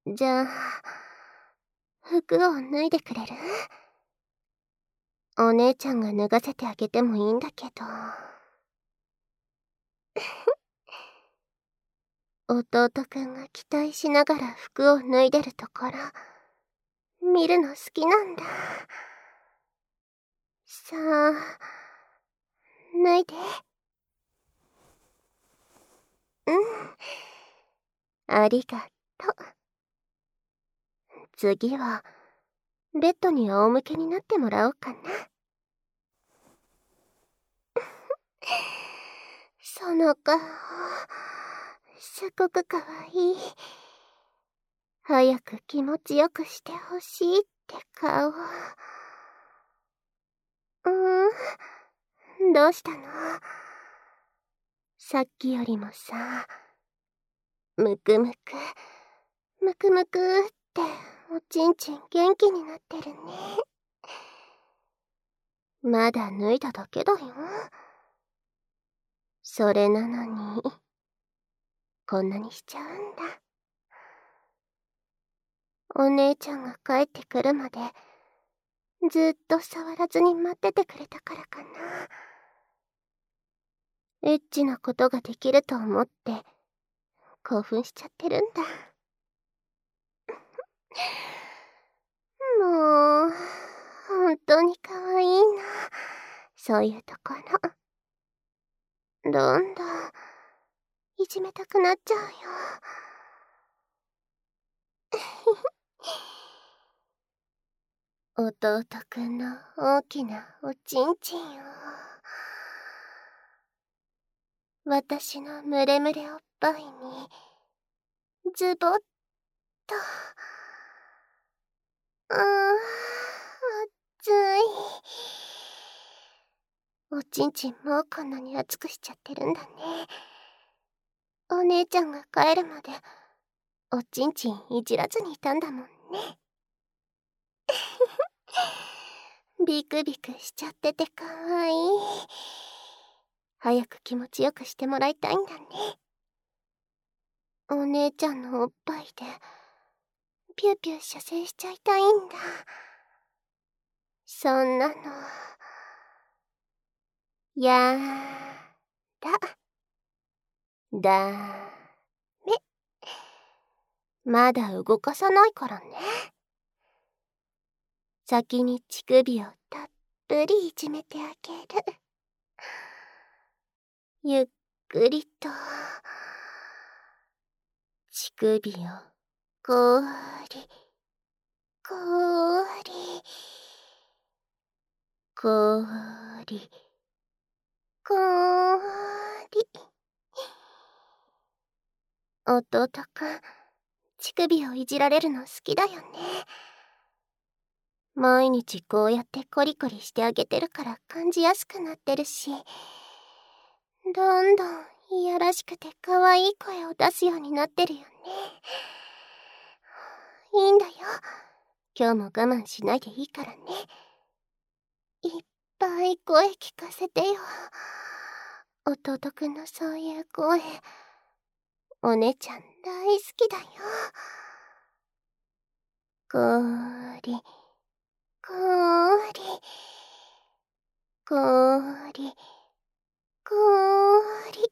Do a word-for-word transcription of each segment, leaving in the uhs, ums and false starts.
じゃあ、服を脱いでくれる？お姉ちゃんが脱がせてあげてもいいんだけど。弟くんが期待しながら服を脱いでるところ、見るの好きなんだ。さあ、脱いで。うん。ありがとう。次は、ベッドに仰向けになってもらおうかな。その顔、すごくかわいい。早く気持ちよくしてほしいって顔。うーん、どうしたの？さっきよりもさ、むくむく、むくむくっておちんちん元気になってるね。まだ脱いだだけだよ。それなのに、こんなにしちゃうんだ。お姉ちゃんが帰ってくるまで、ずっと触らずに待っててくれたからかな。エッチなことができると思って、興奮しちゃってるんだ。もう、本当に可愛いな。そういうところ。どんどん、いじめたくなっちゃうよ。弟くんの大きなおちんちんを、私のムレムレおっぱいに、ズボッと。ああ、熱い。おちんちんもうこんなに熱くしちゃってるんだね。お姉ちゃんが帰るまで、おちんちんいじらずにいたんだもんね。ビクビクしちゃっててかわいい。早く気持ちよくしてもらいたいんだね。お姉ちゃんのおっぱいで、ピューピュー射精しちゃいたいんだ。そんなの、やだ。だめ。まだ動かさないからね。先に乳首をたっぷりいじめてあげる。ゆっくりと、乳首をこり、こり、こり、こり。弟くん、乳首をいじられるの好きだよね。毎日こうやってコリコリしてあげてるから感じやすくなってるし、どんどんいやらしくて可愛い声を出すようになってるよね。いいんだよ。今日も我慢しないでいいからね。いっぱい声聞かせてよ。弟くんのそういう声、お姉ちゃん大好きだよ。こーり、こーり、こーり、こーり。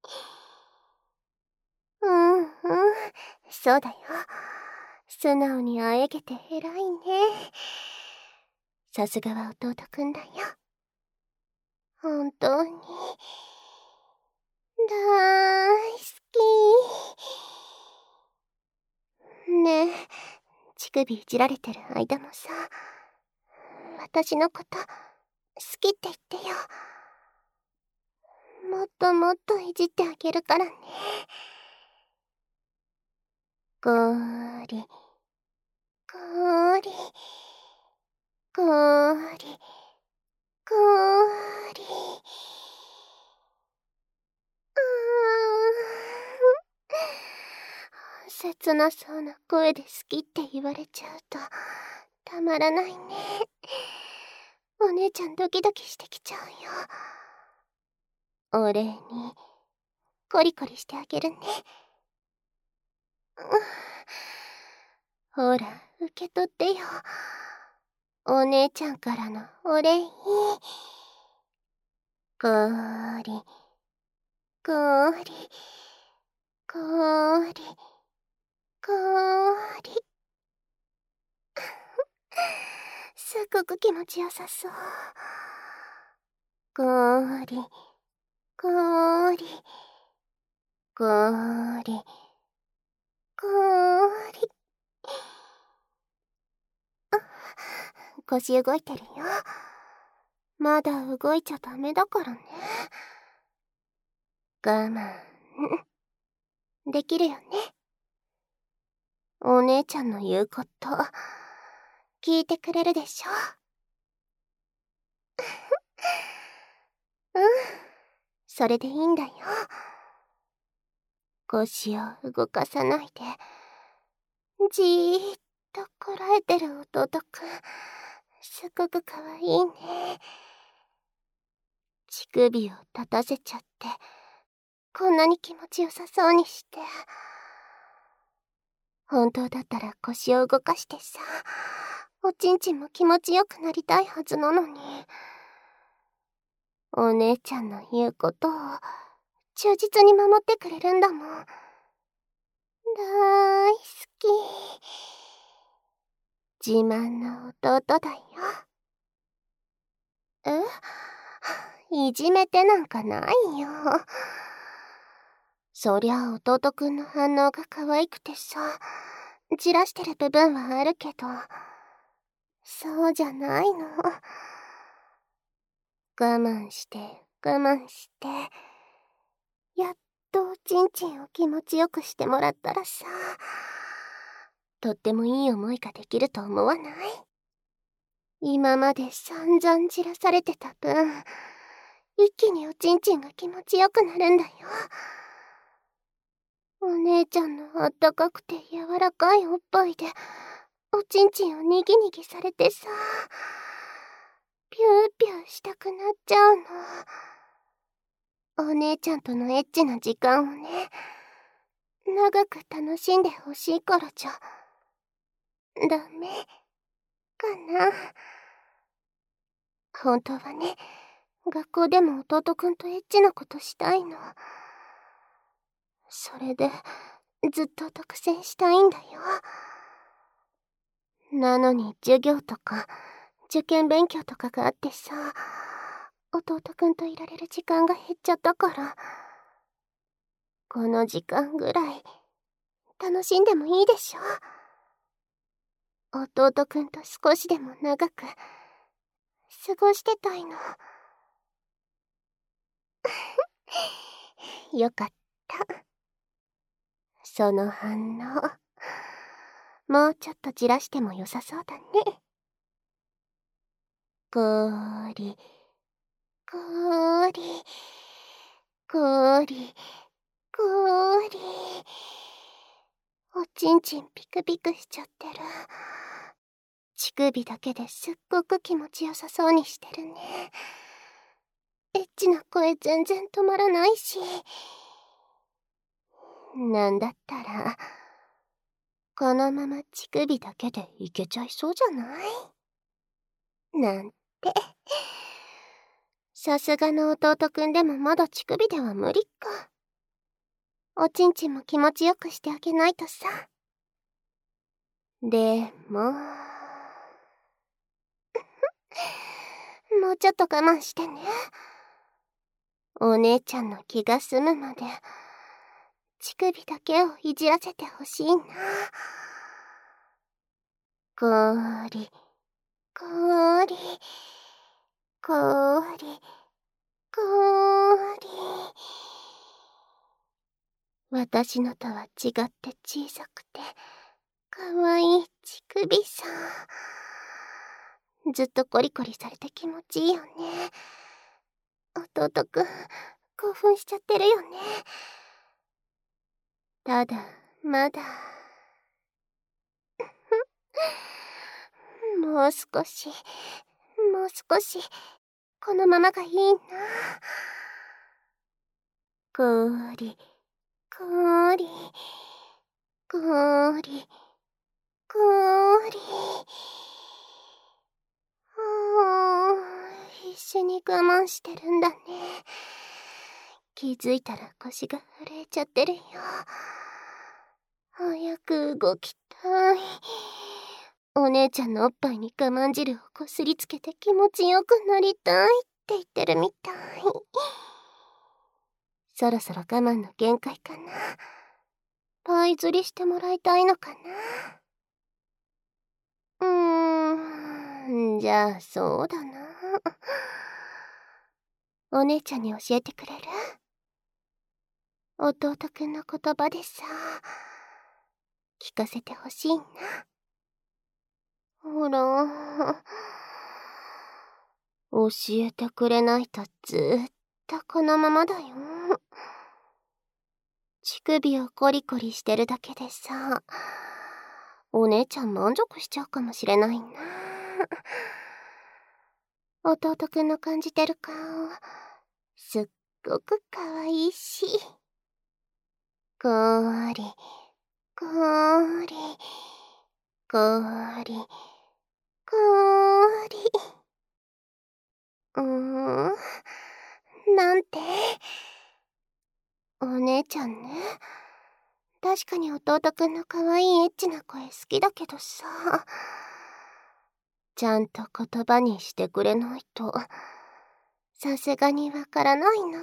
うんうん、そうだよ。素直にあえげて偉いね。さすがは弟くんだよ。本当に、大好き。ねえ、乳首いじられてる間もさ、私のこと好きって言ってよ。もっともっといじってあげるからね。こーり、こーり、こーり、こーり。切なそうな声で好きって言われちゃうとたまらないね。お姉ちゃんドキドキしてきちゃうよ。お礼にコリコリしてあげるね。 ほら、受け取ってよ。お姉ちゃんからのお礼。こーり、こーり、こーり、こーり。すっごく気持ちよさそう。こーり、こーり、こーり、こーり。あ、腰動いてるよ。まだ動いちゃダメだからね。我慢できるよね。お姉ちゃんの言うこと聞いてくれるでしょ。うん、それでいいんだよ。腰を動かさないでじーっとこらえてる弟くん、すごくかわいいね。乳首を立たせちゃってこんなに気持ちよさそうにして。本当だったら腰を動かしてさ、おちんちんも気持ちよくなりたいはずなのに。お姉ちゃんの言うことを忠実に守ってくれるんだもん。だーいすき。自慢の弟だよ。え？いじめてなんかないよ。そりゃ弟くんの反応が可愛くてさ、じらしてる部分はあるけど、そうじゃないの。我慢して我慢して、やっとおちんちんを気持ちよくしてもらったらさ、とってもいい思いができると思わない？今まで散々じらされてた分、一気におちんちんが気持ちよくなるんだよ。お姉ちゃんのあったかくて柔らかいおっぱいでおちんちんをにぎにぎされてさ、ピューピューしたくなっちゃうの。お姉ちゃんとのエッチな時間をね、長く楽しんでほしいからじゃダメかな。本当はね、学校でも弟くんとエッチなことしたいの。それでずっと独占したいんだよ。なのに授業とか受験勉強とかがあってさ、弟くんといられる時間が減っちゃったから、この時間ぐらい楽しんでもいいでしょ。弟くんと少しでも長く過ごしてたいの。よかった。その反応、もうちょっとじらしても良さそうだね。こーり、こーり、こーり、こーり。おちんちんピクピクしちゃってる。乳首だけですっごく気持ちよさそうにしてるね。エッチな声全然止まらないし。なんだったら、このまま乳首だけでいけちゃいそうじゃない？なんて。さすがの弟くんでもまだ乳首では無理か。おちんちんも気持ちよくしてあげないとさ。でももうちょっと我慢してね。お姉ちゃんの気が済むまで乳首だけをいじらせてほしいな。こーり、こーり、こーり、こーり。私のとは違って小さくてかわいい乳首さ。ずっとコリコリされて気持ちいいよね。弟くん興奮しちゃってるよね。ただまだもう少しもう少しこのままがいいな。こーり、こーり、こーり、こ慢してるんだね。気づいたら腰が震えちゃってるよ。早く動きたい。お姉ちゃんのおっぱいに我慢汁をこすりつけて気持ちよくなりたいって言ってるみたい。そろそろ我慢の限界かな。パイ釣りしてもらいたいのかな。うーん、じゃあそうだな。お姉ちゃんに教えてくれる？弟くんの言葉でさ、聞かせてほしいな。ほら、教えてくれないとずーっとこのままだよ。乳首をコリコリしてるだけでさ、お姉ちゃん満足しちゃうかもしれないな。弟くんの感じてる顔、すっごくかわいいし。こーり、こーり、こーり、こーり。うーん、なんて。お姉ちゃんね。確かに弟くんのかわいいエッチな声好きだけどさ、ちゃんと言葉にしてくれないと、さすがにわからないな。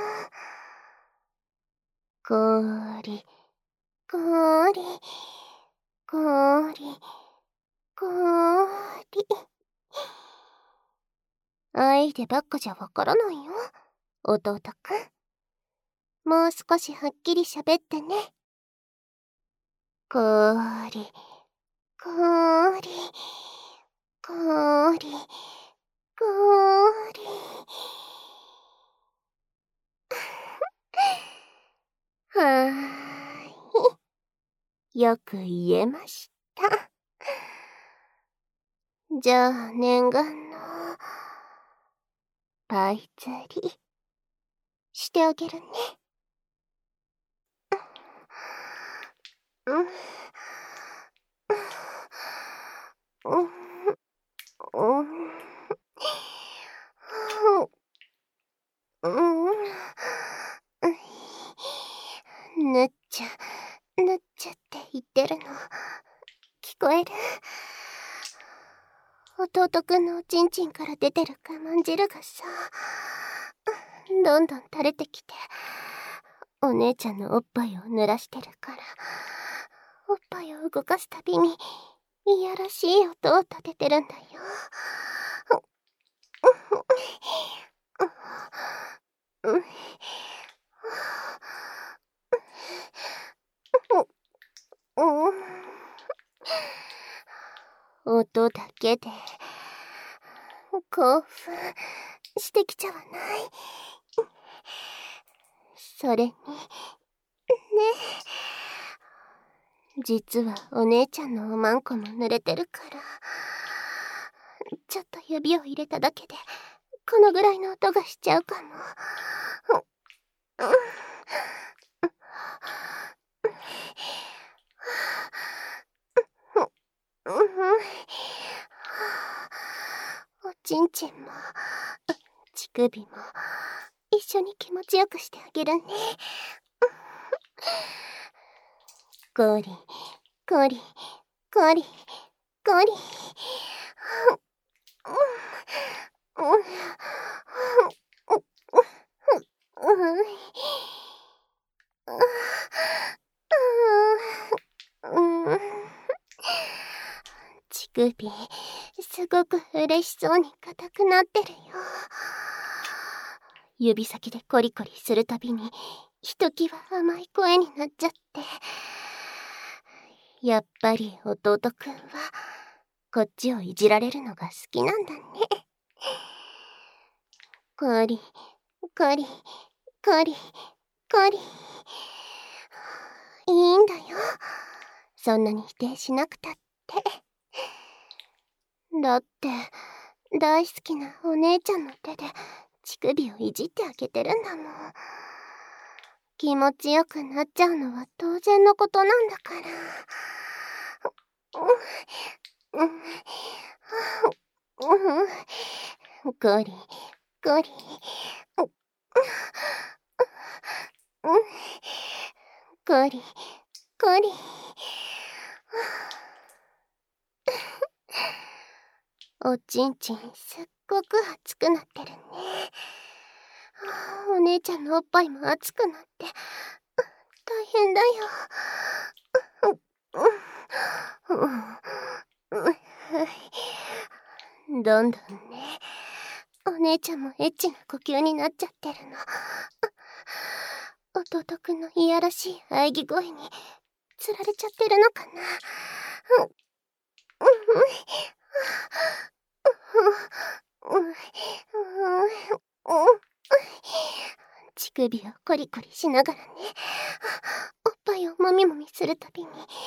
こーり、こーり、こーり、こーり。愛でばっかじゃわからないよ、弟くん。もう少しはっきり喋ってね。こーり、こーり、こーり、こーり。はーい。よく言えました。じゃあ念願のパイ釣りしてあげるね。うん。うん。うん。うん。ぬっちゃ、ぬっちゃって言ってるの、聞こえる？弟くんのおちんちんから出てる我慢汁がさ、どんどん垂れてきて、お姉ちゃんのおっぱいを濡らしてるから、おっぱいを動かすたびに、いやらしい音を立ててるんだよ。音だけで興奮してきちゃわない？それにね、実はお姉ちゃんのおまんこも濡れてるから、ちょっと指を入れただけでこのぐらいの音がしちゃうかも。おちんちんも乳首も一緒に気持ちよくしてあげるね。ゴリゴリゴリゴリ。乳首すごく嬉しそうに硬くなってるよ。指先でコリコリするたびにひときわ甘い声になっちゃって、やっぱり弟くんはこっちをいじられるのが好きなんだね。コリコリコリコリ。いいんだよ、そんなに否定しなくたって。だって大好きなお姉ちゃんの手で乳首をいじってあげてるんだもん。気持ちよくなっちゃうのは当然のことなんだから。ゴリゴリ、ゴリ、ゴリ。おちんちんすっごく熱くなってるね。お姉ちゃんのおっぱいも熱くなって大変だよ。どんどんね、お姉ちゃんもエッチな呼吸になっちゃってるの。弟くんのいやらしい喘ぎ声につられちゃってるのかな。乳首をコリコリしながらね、おっぱいをもみもみするたびに、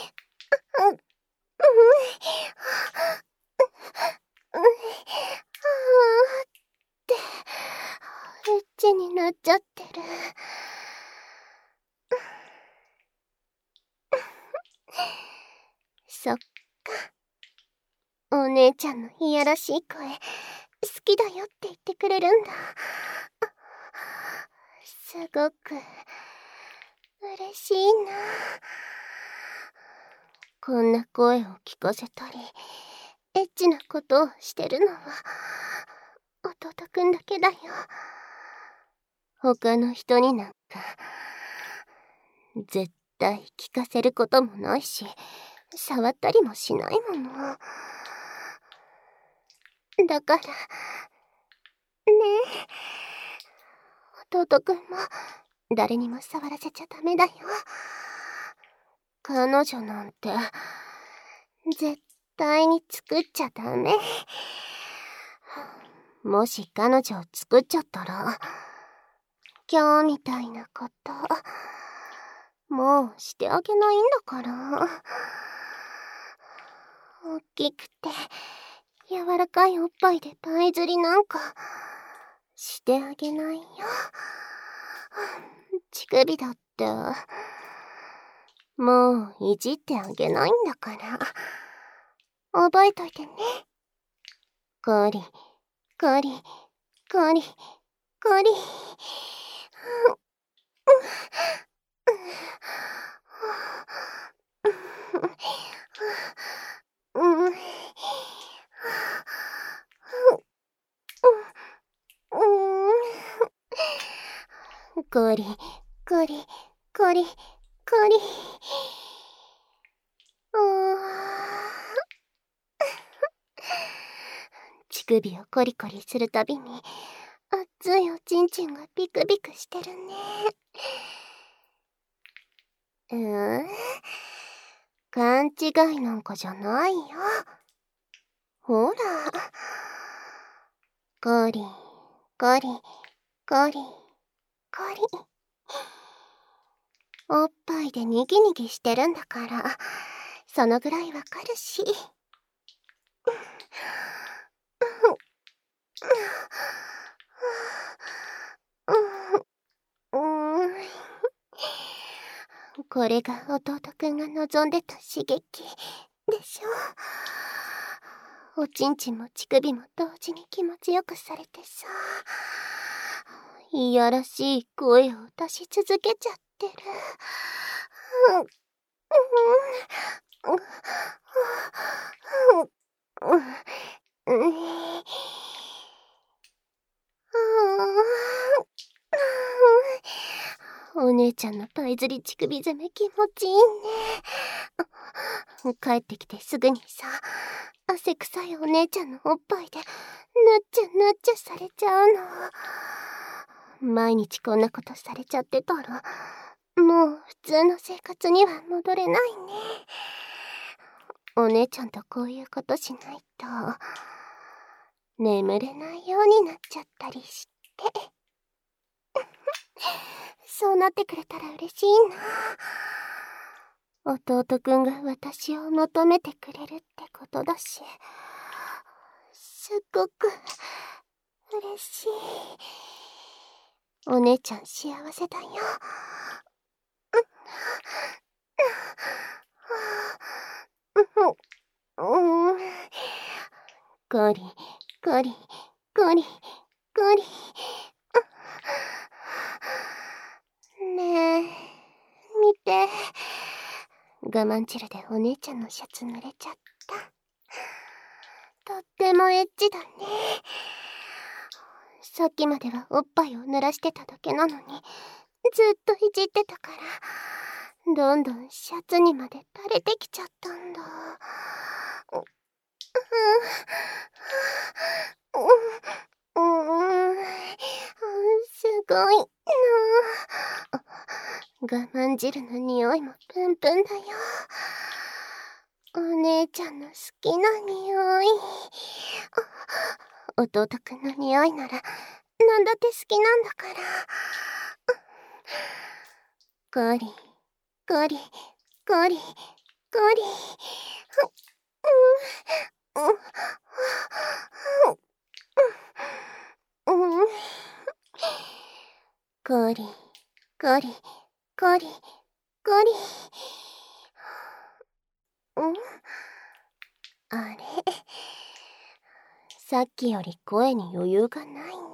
ってエッチになっちゃってる。そっか、お姉ちゃんのいやらしい声好きだよって言ってくれるんだ。すごく嬉しいな。こんな声を聞かせたりエッチなことをしてるのは弟くんだけだよ。他の人になんか絶対聞かせることもないし、触ったりもしないもの。だからねえ、弟くんも誰にも触らせちゃダメだよ。彼女なんて絶対に作っちゃダメ。もし彼女を作っちゃったら、今日みたいなこともうしてあげないんだから。大きくて柔らかいおっぱいでパイ釣りなんかしてあげないよ。乳首だってもういじってあげないんだから。覚えといてね。ゴリゴリゴリゴリ。ゴリゴリゴリゴリ。乳首をコリコリするたびに熱いおちんちんがビクビクしてるね。うーん、勘違いなんかじゃないよ。ほら、ゴリゴリゴリゴリ。おっぱいでニギニギしてるんだから、そのぐらいわかるし。これが弟くんが望んでた刺激でしょ。おちんちんも乳首も同時に気持ちよくされてさ、いやらしい声を出し続けちゃってる。お姉ちゃんのパイ釣り乳首攻め気持ちいいね。帰ってきてすぐにさ、汗臭いお姉ちゃんのおっぱいでぬっちゃぬっちゃされちゃうの。毎日こんなことされちゃってたらもう普通の生活には戻れないね。お姉ちゃんとこういうことしないと眠れないようになっちゃったりして。そうなってくれたら嬉しいな。弟くんが私を求めてくれるってことだし、すっごく嬉しい。お姉ちゃん幸せだよ。ゴリゴリゴリゴこり。ねえ、見て。我慢汁でお姉ちゃんのシャツ濡れちゃった。とってもエッチだね。さっきまではおっぱいを濡らしてただけなのに、ずっといじってたから、どんどんシャツにまで垂れてきちゃったんだ。う、う、う、う、すごいなあ。我慢汁の匂いもプンプンだよ。お姉ちゃんの好きな匂い。弟くんの匂いならなんだって好きなんだから。ゴリゴリゴリゴリ。うん、ゴリゴリゴリゴリ。うん、あれ、さっきより声に余裕がないね。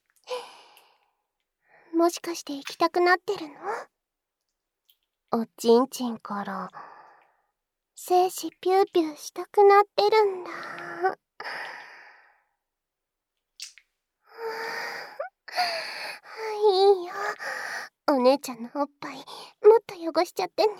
もしかして行きたくなってるの？おちんちんから精子ピューピューしたくなってるんだ。いいよ、お姉ちゃんのおっぱいもっと汚しちゃってね。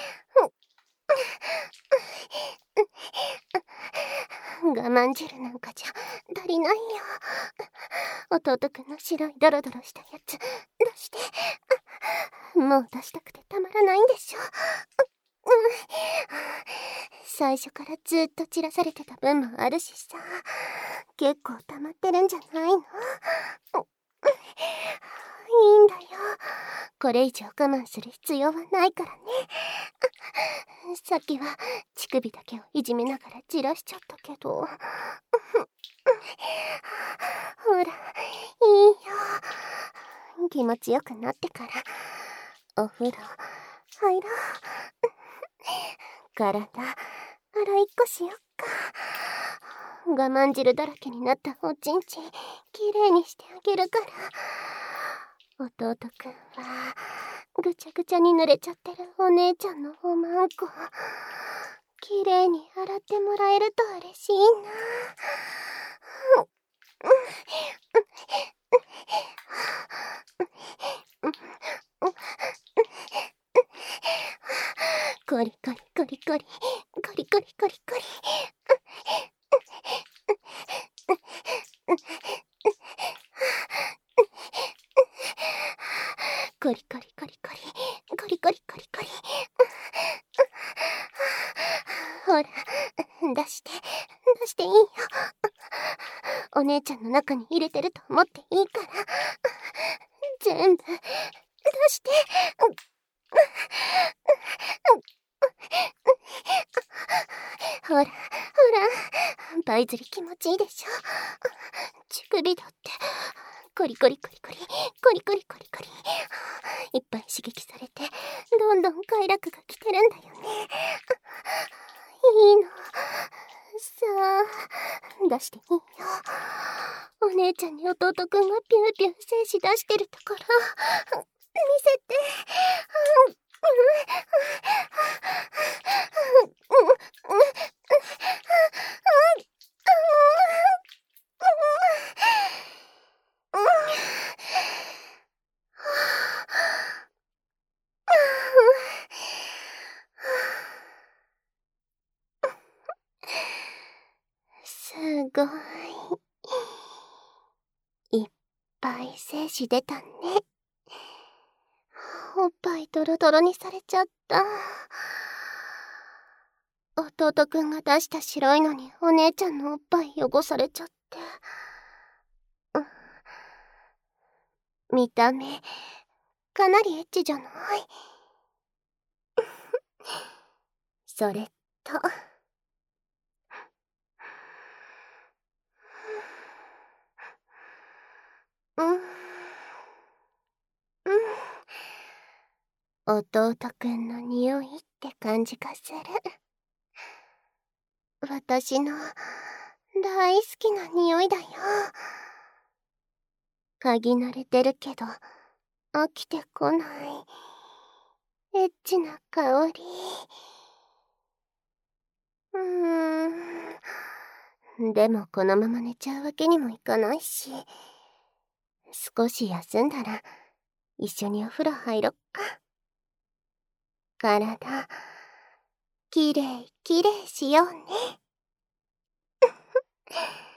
我慢汁なんかじゃ足りないよ。弟くんの白いドロドロしたやつ出して。もう出したくてたまらないんでしょ。最初からずっと散らされてた分もあるしさ、結構溜まってるんじゃないの？いいんだよ、これ以上我慢する必要はないからね。さっきは乳首だけをいじめながら散らしちゃったけど、ほらいいよ、気持ちよくなってからお風呂入ろう。体洗いっこしよっか。我慢汁だらけになったおちんちんきれいにしてあげるから。弟くんはぐちゃぐちゃに濡れちゃってるお姉ちゃんのおまんこきれいに洗ってもらえると嬉しいな。コリコリコリコリコリコリコリコリ。コリコリコリコリコリコリコリコリ。ほら出して出していいよ。お姉ちゃんの中に入れてると思っていいから全部出して。ほらほら、倍釣り気持ちいいでしょ。乳首だってコリコリコリコリコリコリコリコリ、いっぱい刺激されてどんどん快楽が来てるんだよね。いいのさあ出していいよ。お姉ちゃんに弟くんがピューピュー精子出してるところ見せて。すごい、いっぱい精子出たね。おっぱいドロドロにされちゃった。弟くんが出した白いのにお姉ちゃんのおっぱい汚されちゃって、うん、見た目かなりエッチじゃない？それとうんうん、弟くんの匂いって感じがする。私の大好きな匂いだよ。 嗅ぎ慣れてるけど飽きてこないエッチな香り。うーんでもこのまま寝ちゃうわけにもいかないし、少し休んだら一緒にお風呂入ろっか。体きれいきれいしようね。